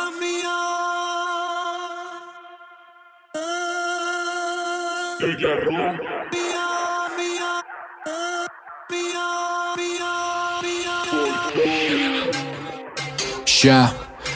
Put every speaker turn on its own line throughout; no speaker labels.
شهر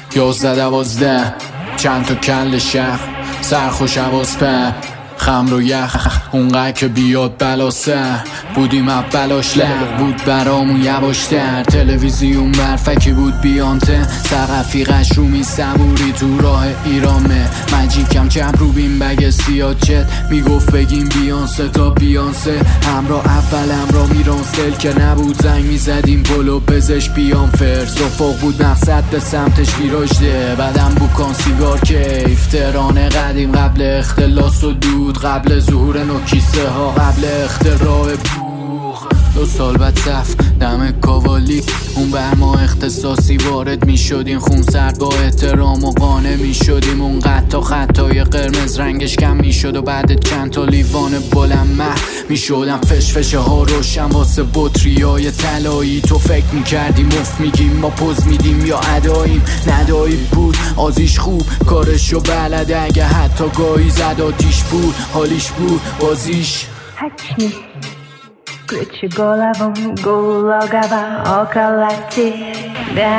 11-12 چند تا کل شهر سرخوش عواز پر خمر و یخ اونقدر که بیاد بلا سر بودیم بلاش لغ بود برامون یواشتر تلویزیون برفکی بود بیانته سقفی قشرومی صبوری تو راه ایرانه مجیکم چپ رو بین بگ سیاه چت میگفت بگیم بیانسه تا بیانسه همراه اول همراه میرانسل که نبود زنگ میزدیم پلو بزش بیان فرس افق بود مقصد به سمتش ویراجده بعدم بوکان سیگار کیف تهران قدیم قبل اختلاس و دود قبل ظهور نوکیسه ها قبل اختراع بوغ 2 سال بعد صف دم کاوالی اون بر ما اختصاصی وارد می شدیم خون سرد با احترام و قانع می شدیم اونقدر تا خطای قرمز رنگش کم می شد و بعد چند تا لیوان بلند مح می شدم فشفشه ها روشن واسه بطریای طلایی تو فکر می کردیم مفت میگیم ما پوز میدیم یا اداییم ندایی بود آزیش خوب کارشو بلده اگه حتی گاهی زد آتیش بود حالیش بود بازیش
Hačni, ključi golavom, gulogava okolo тебя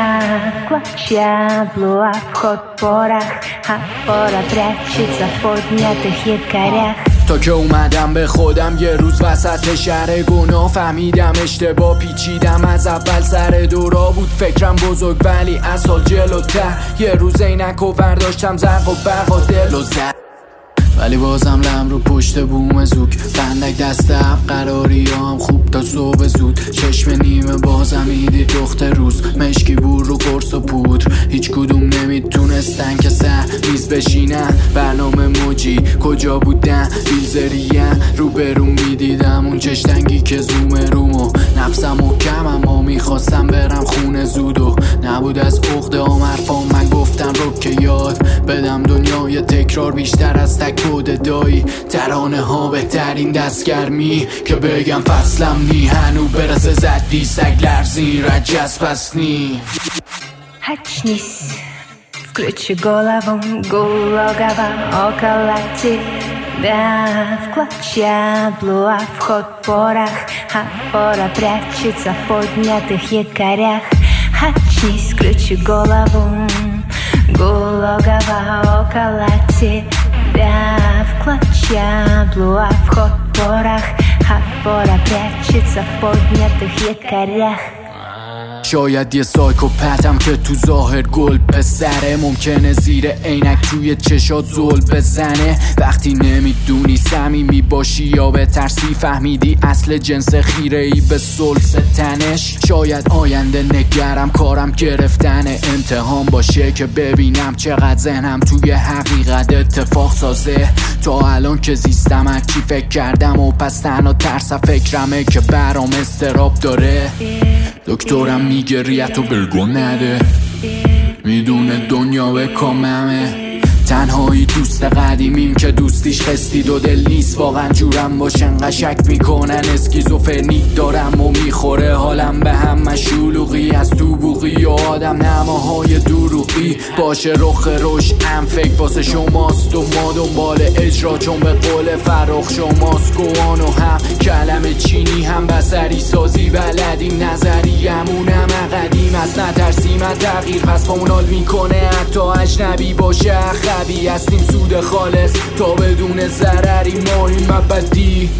Клочья a вход порох, а пора прячется в поднятых якорях
تا که اومدم به خودم یه روز وسط شهر گناه فهمیدم اشتباه پیچیدم از اول سر دورا بود فکرم بزرگ ولی اصل جلوتر یه روز اینک و برداشتم زرق و برق و دل و زد ولی بازم لم رو پشت بوم زوک بندک دست عب قراری هم خوب تا صبح زود چشم نیمه بازم ایدی دخت روز مشکی بور رو قرص و پودر هیچ کدوم نمیتونستن که سر میز بشینن برنامه موجی کجا بودن بیلزریم رو برون میدیدم اون چشتنگی که زومه رومو نفسم محکم اما میخواستم برم خونه زود و نبود از عقده آمرفان من گفتم رو که یاد بدم دنیای تکرار بیشتر از تک دایی ترانه ها بهترین دستگرمی که بگم فصلم نی هنو برسه زدی سگ لرزی رجز پس نی
Очнись, включи голову, гулогава около тебя В клочья а вход порох, а пора прячется в поднятых якорях Очнись, включи голову, гулогава около тебя В клочья а вход порох, а пора прячется в поднятых якорях
شاید یه سایکوپتم که تو ظاهر گل پسره ممکنه زیر عینک توی چشات زل بزنه وقتی نمیدونی صمیمی باشی یا به ترسی فهمیدی اصل جنس خیره‌ای به سلس تنش شاید آینده نگرم کارم گرفتن امتحان باشه که ببینم چقدر ذهنم توی حقیقت اتفاق سازه تا الان که زیستم از چی فکر کردم و پس تنها ترس فکرمه که برام استراب داره دکترم میگه ریتو بگو نده میدونه دنیا به کاممه تنهایی دوست قدیمیم که دوستیش خستید و دل نیست واقعا جورم باشن قشک میکنن اسکیزوفرنیک دارم و میخوره حالم به هم مشولوقی از تو بوقی و آدم نماهای دروغی باشه رخ روش ام فکر واسه شماست و ما دنبال اجرا چون به قول فرخ شماست گوان و هم کلم چینی هم بسری سازی بلدیم نظریمونم قدیم از نترسیم از تغییر پس پامونال میکنه حتی اجنبی باشه قوی هستیم سود خالص تا بدون ضرری ماهیم ابدی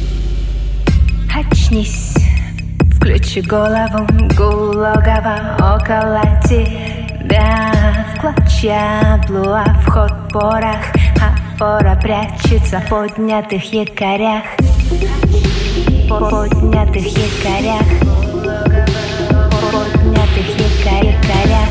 Очнись, включи голову, гулогава около тебя В клочья а вход порох, а пора прячется в поднятых якорях Поднятых якорях Поднятых якорях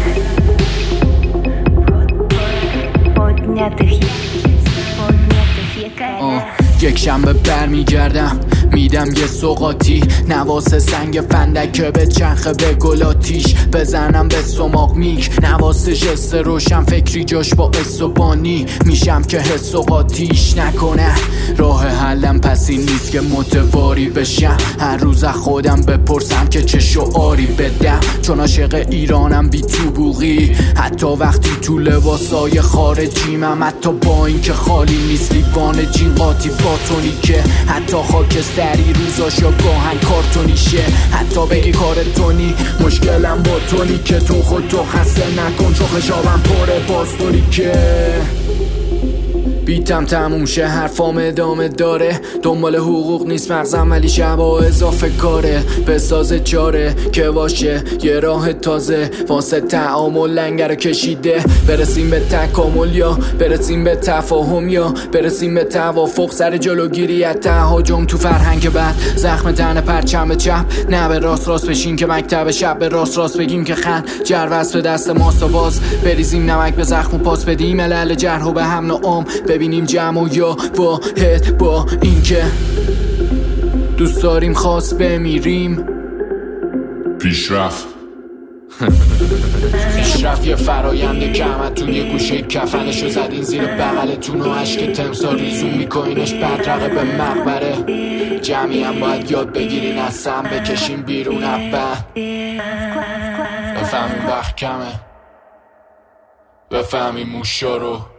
یک شنبه برمیگردم میدم یه سوقاتی نواس سنگ فندکه به چرخه به گلاتیش بزنم به سماق میک نواس جست روشن فکری جاش با اسوبانی میشم که حس و قاتیش نکنه راه حلم پس این نیست که متواری بشم هر روز خودم بپرسم که چه شعاری بدم چون عاشق ایرانم بی تو بوغی حتی وقتی تو لباسای خارجیمم، حتی با این که خالی نیست لیوان جین قاطی باتونی که حتی خاکستری روزاشا گاهن کارتونیشه. حتی بگی کار تونی مشکلم با تونی که تو خودتو خسته نکن چون خشابم پره باستونی که بیتم تموم شه حرفام ادامه داره. دنبال حقوق نیست مغزم ولی شبا اضافه کاره. بساز چاره که باشه یه راه تازه واسه تعامل لنگر کشیده. برسیم به تکامل یا برسیم به تفاهم یا برسیم به توافق سر جلوگیری از تهاجم تو فرهنگ بعد. زخم تن پرچم چپ نه به راست بشین که مکتب شب به راست بگیم که خن جروست به دست ماست و باز بریزیم نمک به زخم و پاس بدیم علل جرح و به هم نام ببینیم جمع و یا واحد با این که دوست داریم خواست بمیریم.
پیشرفت
یه فرایند که همتون یه گوشه کفنشو زدین زیر بغلتون و عشق تمسا ریزون میکنینش بدرقه به مقبره. جمعی هم باید یاد بگیرین از سم بکشین بیرون اول. بفهمین وقت کمه بفهمین موشا رو